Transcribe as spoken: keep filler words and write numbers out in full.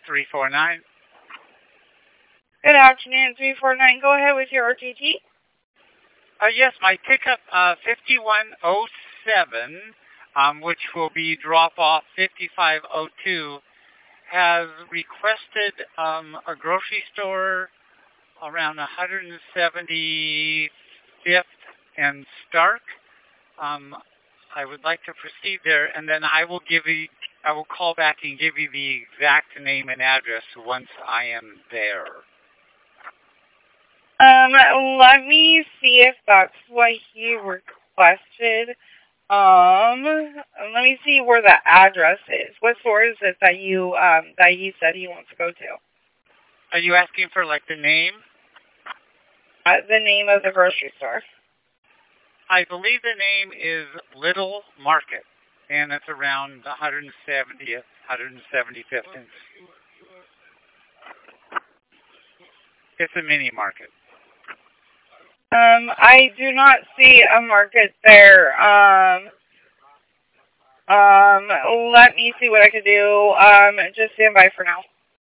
three four nine. Good afternoon, three four nine. Go ahead with your R T T. Uh, yes, my pickup uh, fifty-one oh seven, um, which will be drop-off fifty-five oh two, has requested um, a grocery store around one seventy-fifth and Stark. Um, I would like to proceed there, and then I will give you, I will call back and give you the exact name and address once I am there. Um, let me see if that's what he requested. Um, let me see where the address is. What store is it that you, um, that he said he wants to go to? Are you asking for, like, the name? Uh, the name of the grocery store. I believe the name is Little Market, and it's around one seventieth, one seventy-fifth. It's a mini market. Um, I do not see a market there. Um, um, let me see what I can do. Um, just stand by for now.